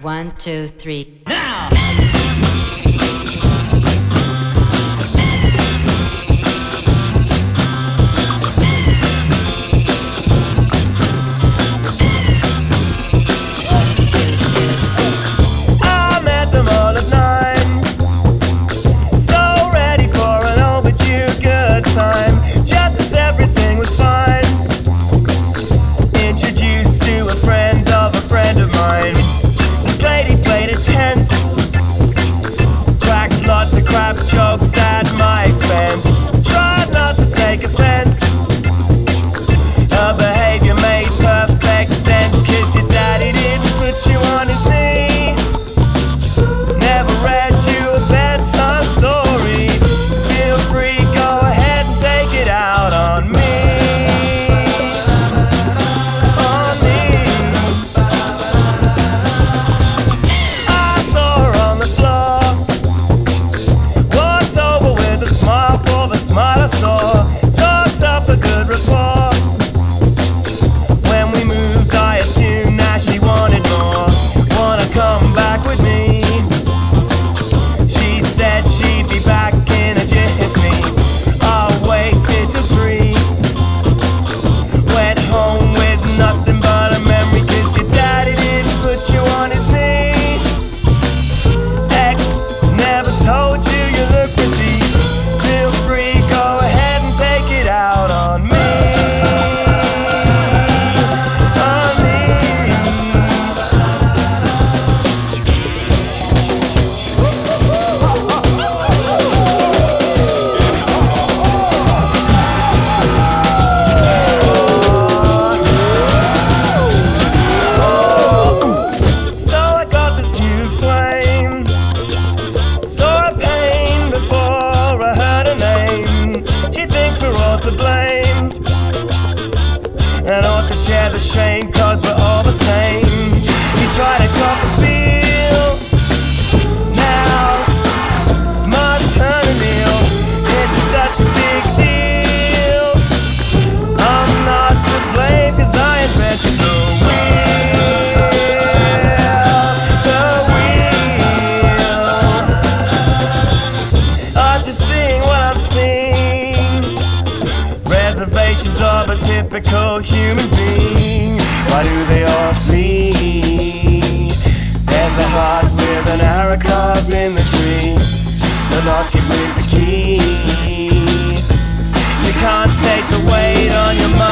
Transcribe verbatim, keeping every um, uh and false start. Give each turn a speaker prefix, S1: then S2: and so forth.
S1: One, two, three, now!
S2: Jokes at my expense. Tried not to take offense. Her behavior made perfect sense. Cause your daddy didn't put you on his knee. Never read you a bedtime story. Feel free, go ahead and take it out on me. On me. I saw her on the floor. Smile I saw, talked up a good rapport. When we moved I assumed that she wanted more. Wanna come back with me? She said she'd be back in a jiffy. I waited till three. Went home with nothing but a memory. Cause your daddy didn't put you on his knee. Ex never told you you look pretty. Feel free, go ahead and take it out on me. On me. So I got this cute flame. Saw her pain before I heard her name. She thinks we're all to blame and ought to share the shame, cause we're all the same. You try to cop a feel. Now it's my turn to kneel. It's such a big deal. I'm not to blame cause I invented the wheel. The wheel. I'm just seeing what I'm seeing. Reservations of a typical human being. Why do they all flee? There's a heart with an arrow carved in the tree. The lock it with the key. You can't take the weight on your mind.